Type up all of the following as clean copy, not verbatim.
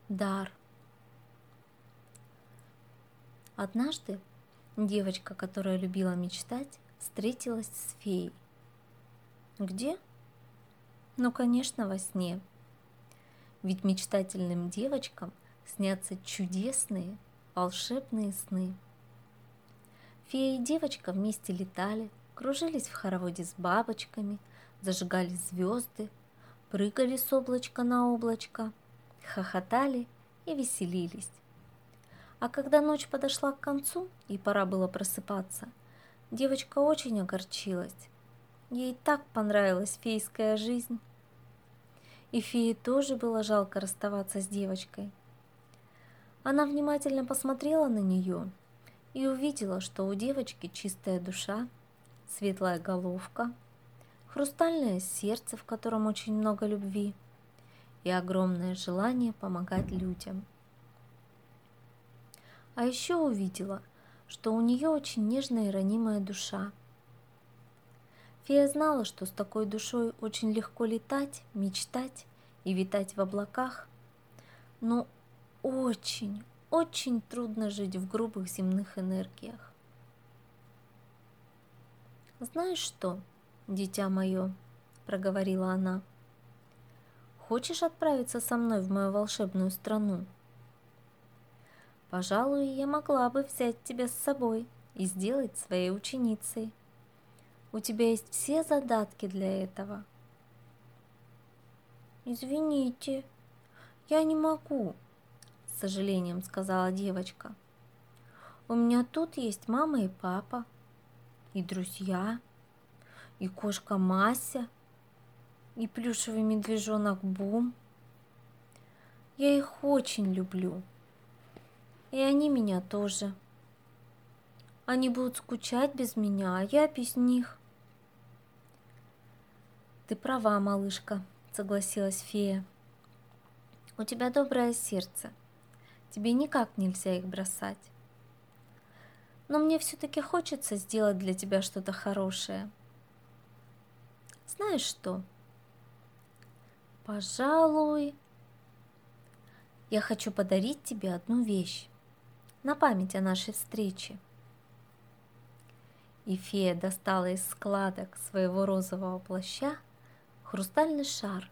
Дар. Однажды девочка, которая любила мечтать, встретилась с феей. Где? Ну, конечно, во сне. Ведь мечтательным девочкам снятся чудесные, волшебные сны. Фея и девочка вместе летали, кружились в хороводе с бабочками, зажигали звезды, прыгали с облачка на облачко, хохотали и веселились. А когда ночь подошла к концу и пора было просыпаться, девочка очень огорчилась. Ей так понравилась фейская жизнь. И фее тоже было жалко расставаться с девочкой. Она внимательно посмотрела на нее и увидела, что у девочки чистая душа, светлая головка, хрустальное сердце, в котором очень много любви, и огромное желание помогать людям. А еще увидела, что у нее очень нежная и ранимая душа. Фея знала, что с такой душой очень легко летать, мечтать и витать в облаках, но очень, очень трудно жить в грубых земных энергиях. «Знаешь что, дитя мое?» – проговорила она. «Хочешь отправиться со мной в мою волшебную страну? Пожалуй, я могла бы взять тебя с собой и сделать своей ученицей. У тебя есть все задатки для этого». «Извините, я не могу», – с сожалением сказала девочка. «У меня тут есть мама и папа, и друзья, и кошка Мася, и плюшевый медвежонок Бум. Я их очень люблю, и они меня тоже. Они будут скучать без меня, а я без них». «Ты права, малышка», – согласилась фея. «У тебя доброе сердце, тебе никак нельзя их бросать. Но мне все-таки хочется сделать для тебя что-то хорошее. Знаешь что? Пожалуй, я хочу подарить тебе одну вещь на память о нашей встрече». И фея достала из складок своего розового плаща хрустальный шар.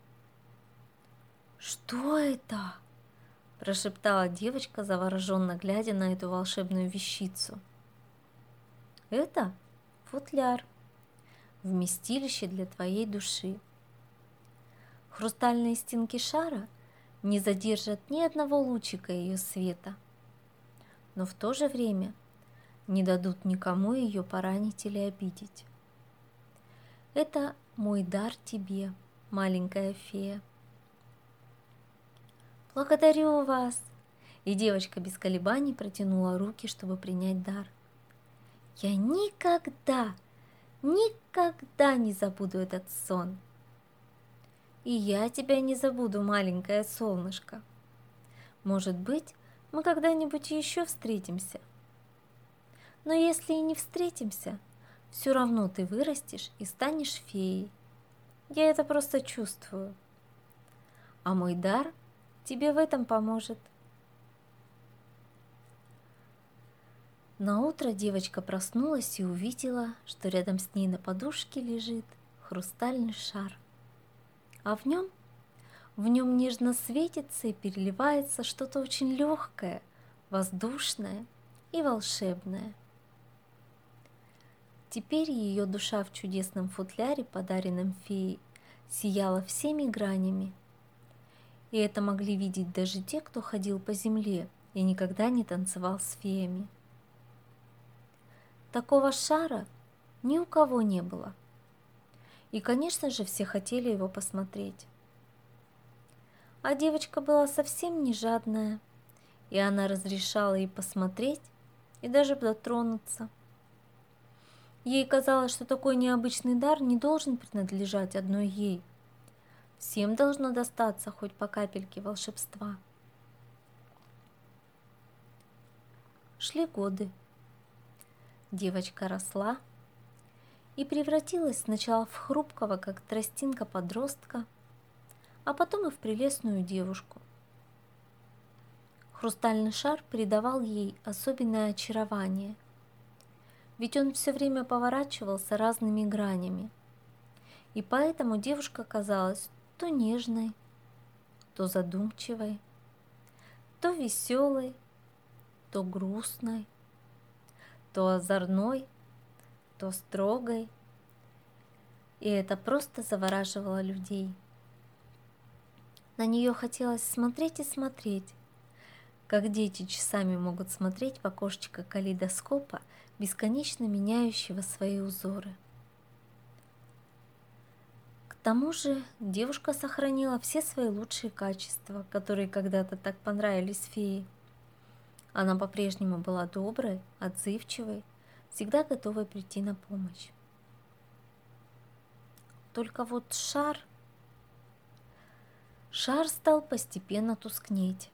«Что это?» – прошептала девочка, завороженно глядя на эту волшебную вещицу. «Это футляр, вместилище для твоей души. Хрустальные стенки шара не задержат ни одного лучика ее света, но в то же время не дадут никому ее поранить или обидеть. Это мой дар тебе, маленькая фея». «Благодарю вас!» И девочка без колебаний протянула руки, чтобы принять дар. «Я никогда, никогда не забуду этот сон. И я тебя не забуду, маленькое солнышко. Может быть, мы когда-нибудь еще встретимся. Но если и не встретимся, все равно ты вырастешь и станешь феей. Я это просто чувствую. А мой дар тебе в этом поможет». Наутро девочка проснулась и увидела, что рядом с ней на подушке лежит хрустальный шар. А в нем нежно светится и переливается что-то очень легкое, воздушное и волшебное. Теперь ее душа в чудесном футляре, подаренном феей, сияла всеми гранями. И это могли видеть даже те, кто ходил по земле и никогда не танцевал с феями. Такого шара ни у кого не было. И, конечно же, все хотели его посмотреть. А девочка была совсем не жадная, и она разрешала ей посмотреть и даже дотронуться. Ей казалось, что такой необычный дар не должен принадлежать одной ей. Всем должно достаться хоть по капельке волшебства. Шли годы. Девочка росла и превратилась сначала в хрупкого, как тростинка, подростка, а потом и в прелестную девушку. Хрустальный шар придавал ей особенное очарование, ведь он все время поворачивался разными гранями, и поэтому девушка казалась то нежной, то задумчивой, то веселой, то грустной, то озорной, то строгой, и это просто завораживало людей. На нее хотелось смотреть и смотреть, как дети часами могут смотреть в окошечко калейдоскопа, бесконечно меняющего свои узоры. К тому же девушка сохранила все свои лучшие качества, которые когда-то так понравились фее. Она по-прежнему была доброй, отзывчивой, всегда готовой прийти на помощь. Только вот шар стал постепенно тускнеть.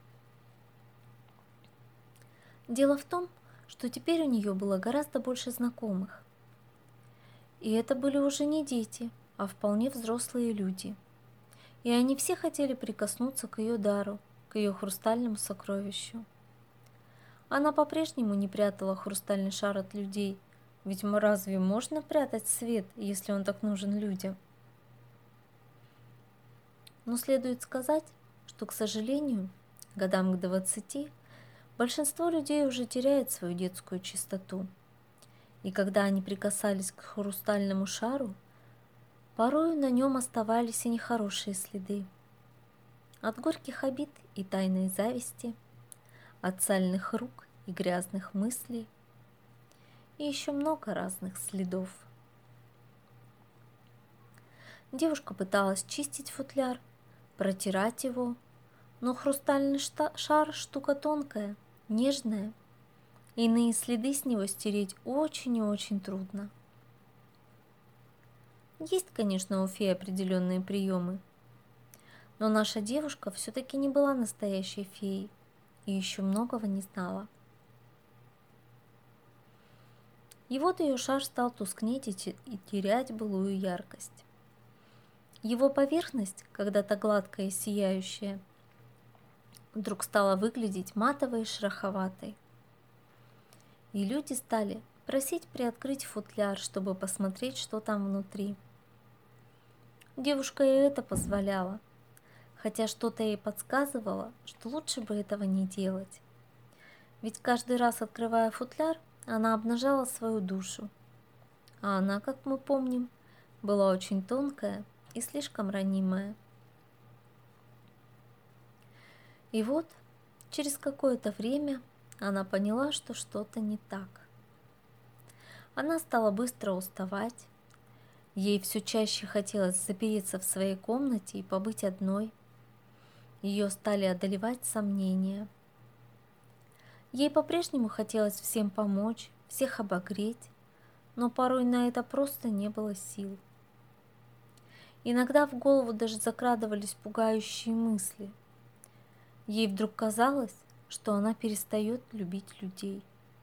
Дело в том, что теперь у нее было гораздо больше знакомых. И это были уже не дети, а вполне взрослые люди. И они все хотели прикоснуться к ее дару, к ее хрустальному сокровищу. Она по-прежнему не прятала хрустальный шар от людей, ведь разве можно прятать свет, если он так нужен людям? Но следует сказать, что, к сожалению, годам к 20 большинство людей уже теряет свою детскую чистоту. И когда они прикасались к хрустальному шару, порою на нем оставались и нехорошие следы. От горьких обид и тайной зависти, от сальных рук и грязных мыслей, и еще много разных следов. Девушка пыталась чистить футляр, протирать его, но хрустальный шар штука тонкая, нежная, и иные следы с него стереть очень и очень трудно. Есть, конечно, у феи определенные приемы, но наша девушка все-таки не была настоящей феей и еще многого не знала. И вот ее шар стал тускнеть и терять былую яркость. Его поверхность, когда-то гладкая и сияющая, вдруг стала выглядеть матовой и шероховатой. И люди стали просить приоткрыть футляр, чтобы посмотреть, что там внутри. Девушка и это позволяла, хотя что-то ей подсказывало, что лучше бы этого не делать. Ведь каждый раз, открывая футляр, она обнажала свою душу. А она, как мы помним, была очень тонкая и слишком ранимая. И вот, через какое-то время она поняла, что что-то не так. Она стала быстро уставать. Ей все чаще хотелось запереться в своей комнате и побыть одной. Ее стали одолевать сомнения. Ей по-прежнему хотелось всем помочь, всех обогреть, но порой на это просто не было сил. Иногда в голову даже закрадывались пугающие мысли. Ей вдруг казалось, что она перестает любить людей.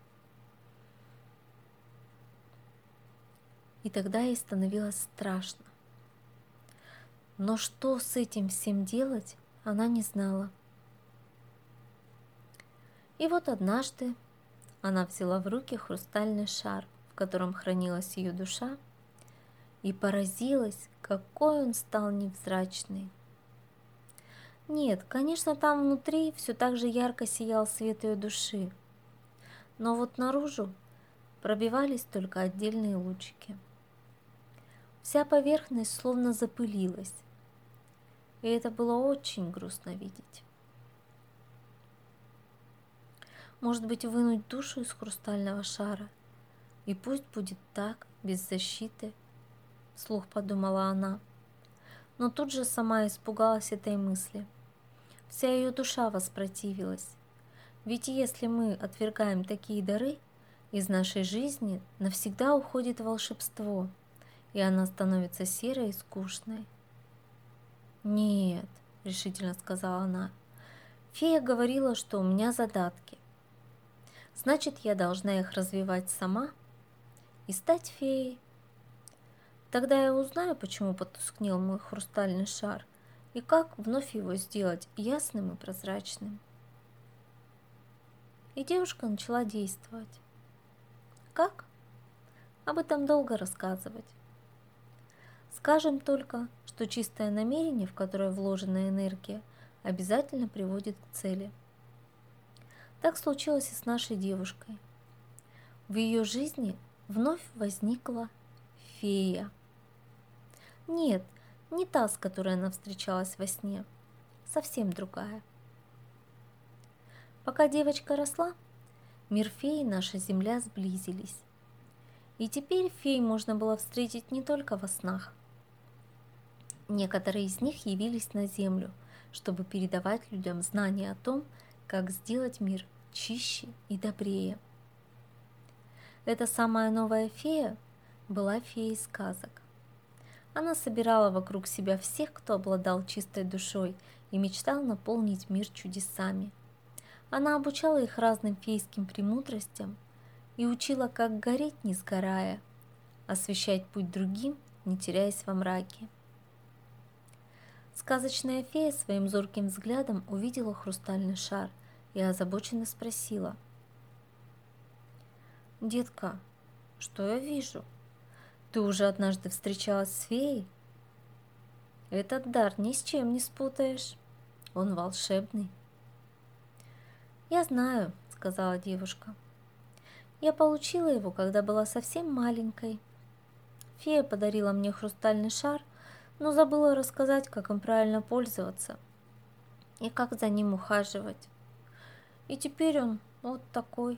И тогда ей становилось страшно. Но что с этим всем делать, она не знала. И вот однажды она взяла в руки хрустальный шар, в котором хранилась ее душа, и поразилась, какой он стал невзрачный. Нет, конечно, там внутри все так же ярко сиял свет ее души, но вот наружу пробивались только отдельные лучики. Вся поверхность словно запылилась, и это было очень грустно видеть. Может быть, вынуть душу из хрустального шара, и пусть будет так, без защиты, вслух подумала она, но тут же сама испугалась этой мысли. Вся ее душа воспротивилась, ведь если мы отвергаем такие дары, из нашей жизни навсегда уходит волшебство, и она становится серой и скучной. «Нет», — решительно сказала она, — «фея говорила, что у меня задатки. Значит, я должна их развивать сама и стать феей. Тогда я узнаю, почему потускнел мой хрустальный шар, и как вновь его сделать ясным и прозрачным». И девушка начала действовать. Как? Об этом долго рассказывать. Скажем только, что чистое намерение, в которое вложена энергия, обязательно приводит к цели. Так случилось и с нашей девушкой. В ее жизни вновь возникла фея. Нет, не та, с которой она встречалась во сне, совсем другая. Пока девочка росла, мир феи и наша земля сблизились. И теперь фей можно было встретить не только во снах. Некоторые из них явились на землю, чтобы передавать людям знания о том, как сделать мир чище и добрее. Эта самая новая фея была феей сказок. Она собирала вокруг себя всех, кто обладал чистой душой и мечтал наполнить мир чудесами. Она обучала их разным фейским премудростям и учила, как гореть, не сгорая, освещать путь другим, не теряясь во мраке. Сказочная фея своим зорким взглядом увидела хрустальный шар и озабоченно спросила: «Детка, что я вижу? Ты уже однажды встречалась с феей? Этот дар ни с чем не спутаешь, он волшебный». «Я знаю», — сказала девушка. «Я получила его, когда была совсем маленькой. Фея подарила мне хрустальный шар, но забыла рассказать, как им правильно пользоваться и как за ним ухаживать. И теперь он вот такой».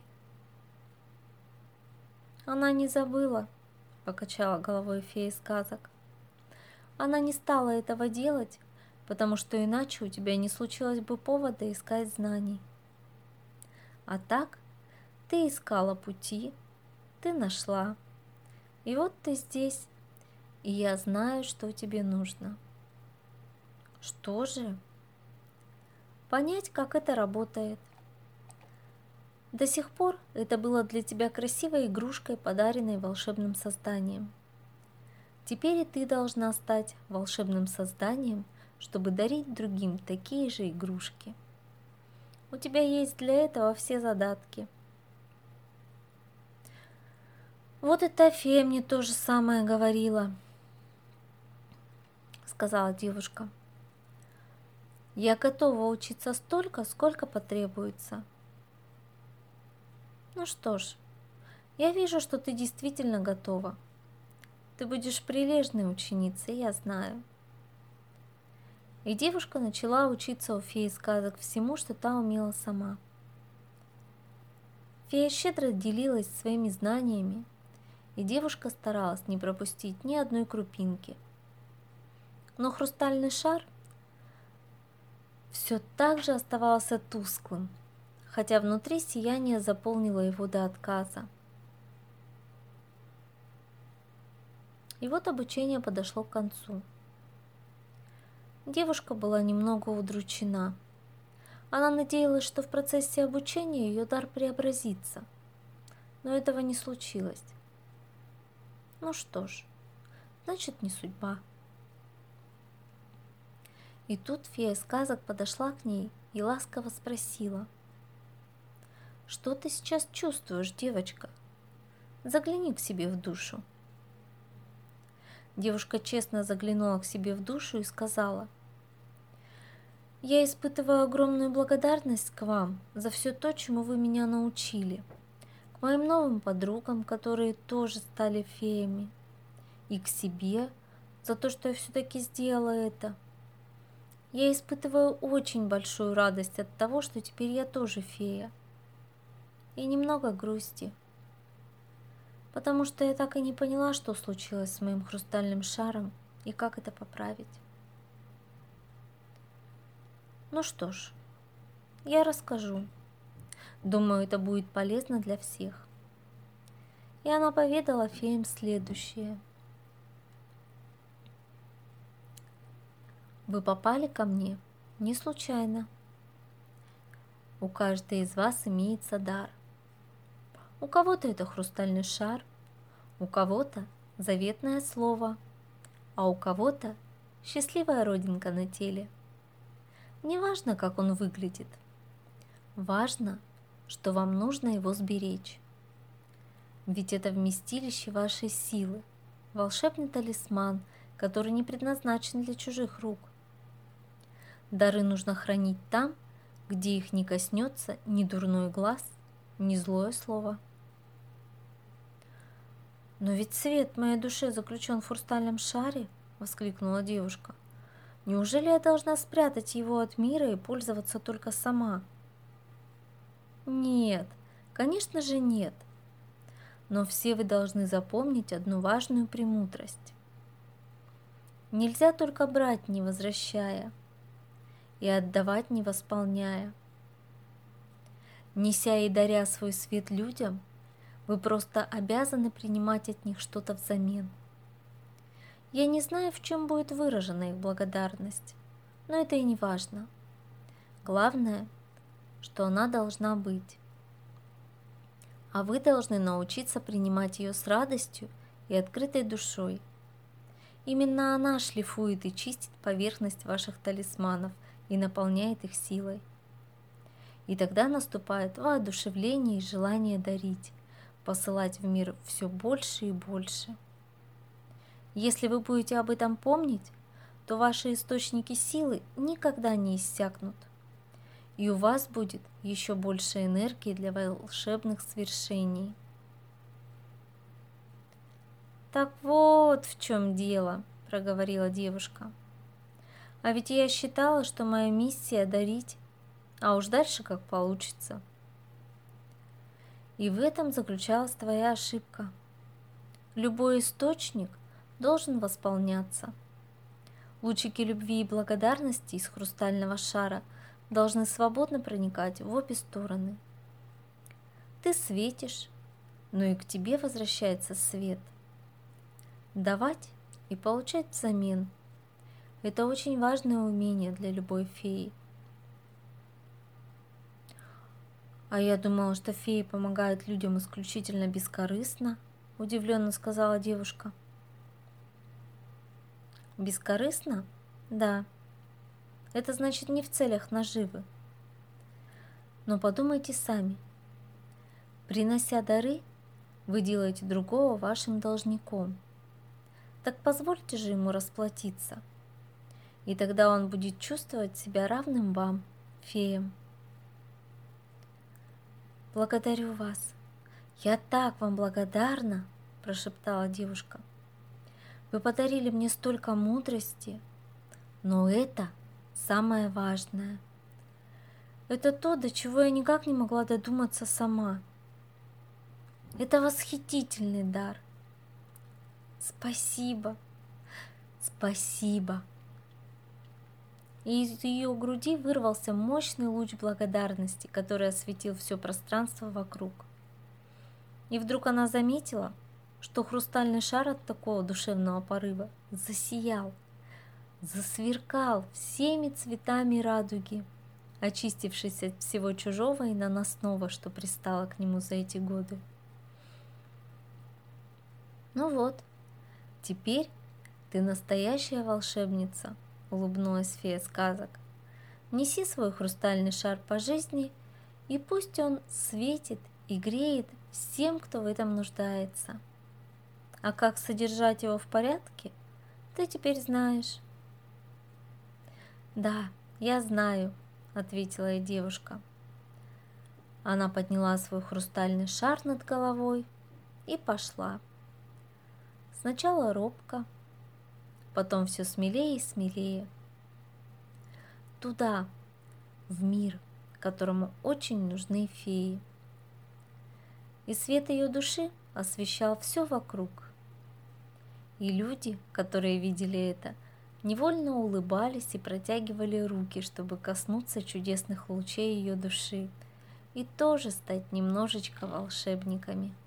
«Она не забыла», — покачала головой фея сказок. «Она не стала этого делать, потому что иначе у тебя не случилось бы повода искать знаний. А так ты искала пути, ты нашла, и вот ты здесь, и я знаю, что тебе нужно». «Что же?» «Понять, как это работает. До сих пор это было для тебя красивой игрушкой, подаренной волшебным созданием. Теперь и ты должна стать волшебным созданием, чтобы дарить другим такие же игрушки. У тебя есть для этого все задатки». «Вот и та фея мне то же самое говорила», — сказала девушка. «Я готова учиться столько, сколько потребуется». «Ну что ж, я вижу, что ты действительно готова. Ты будешь прилежной ученицей, я знаю». И девушка начала учиться у феи сказок всему, что та умела сама. Фея щедро делилась своими знаниями, и девушка старалась не пропустить ни одной крупинки. Но хрустальный шар все так же оставался тусклым, хотя внутри сияние заполнило его до отказа. И вот обучение подошло к концу. Девушка была немного удручена. Она надеялась, что в процессе обучения ее дар преобразится, но этого не случилось. Ну что ж, значит, не судьба. И тут фея сказок подошла к ней и ласково спросила: «Что ты сейчас чувствуешь, девочка? Загляни к себе в душу». Девушка честно заглянула к себе в душу и сказала: «Я испытываю огромную благодарность к вам за все то, чему вы меня научили, к моим новым подругам, которые тоже стали феями, и к себе за то, что я все-таки сделала это. Я испытываю очень большую радость от того, что теперь я тоже фея, и немного грусти, потому что я так и не поняла, что случилось с моим хрустальным шаром и как это поправить. Ну что ж, я расскажу. Думаю, это будет полезно для всех». И она поведала феям следующее. «Вы попали ко мне не случайно. У каждой из вас имеется дар. У кого-то это хрустальный шар, у кого-то заветное слово, а у кого-то счастливая родинка на теле. Неважно, как он выглядит, важно, что вам нужно его сберечь. Ведь это вместилище вашей силы, волшебный талисман, который не предназначен для чужих рук. Дары нужно хранить там, где их не коснется ни дурной глаз, ни злое слово. «Но ведь свет в моей душе заключен в хрустальном шаре!» — воскликнула девушка. «Неужели я должна спрятать его от мира и пользоваться только сама?» «Нет, конечно же нет. Но все вы должны запомнить одну важную премудрость. Нельзя только брать, не возвращая, и отдавать, не восполняя. Неся и даря свой свет людям, вы просто обязаны принимать от них что-то взамен. Я не знаю, в чем будет выражена их благодарность, но это и не важно. Главное, что она должна быть. А вы должны научиться принимать ее с радостью и открытой душой. Именно она шлифует и чистит поверхность ваших талисманов и наполняет их силой. И тогда наступает воодушевление и желание дарить, посылать в мир все больше и больше. Если вы будете об этом помнить, то ваши источники силы никогда не иссякнут, и у вас будет еще больше энергии для волшебных свершений. «Так вот в чем дело», — проговорила девушка. «А ведь я считала, что моя миссия — дарить, а уж дальше как получится». И в этом заключалась твоя ошибка. Любой источник должен восполняться. Лучики любви и благодарности из хрустального шара должны свободно проникать в обе стороны. Ты светишь, но и к тебе возвращается свет. Давать и получать взамен – это очень важное умение для любой феи. «А я думала, что феи помогают людям исключительно бескорыстно», – удивленно сказала девушка. «Бескорыстно? Да. Это значит не в целях наживы. Но подумайте сами. Принося дары, вы делаете другого вашим должником. Так позвольте же ему расплатиться, и тогда он будет чувствовать себя равным вам, феям». «Благодарю вас. Я так вам благодарна», – прошептала девушка. «Вы подарили мне столько мудрости, но это самое важное. Это то, до чего я никак не могла додуматься сама. Это восхитительный дар. Спасибо, спасибо». И из ее груди вырвался мощный луч благодарности, который осветил все пространство вокруг. И вдруг она заметила, что хрустальный шар от такого душевного порыва засиял, засверкал всеми цветами радуги, очистившись от всего чужого и наносного, что пристало к нему за эти годы. «Ну вот, теперь ты настоящая волшебница», — улыбнулась фея сказок. «Неси свой хрустальный шар по жизни, и пусть он светит и греет всем, кто в этом нуждается. А как содержать его в порядке, ты теперь знаешь». «Да, я знаю», — ответила ей девушка. Она подняла свой хрустальный шар над головой и пошла. Сначала робко, потом все смелее и смелее. Туда, в мир, которому очень нужны феи. И свет ее души освещал все вокруг. И люди, которые видели это, невольно улыбались и протягивали руки, чтобы коснуться чудесных лучей ее души и тоже стать немножечко волшебниками.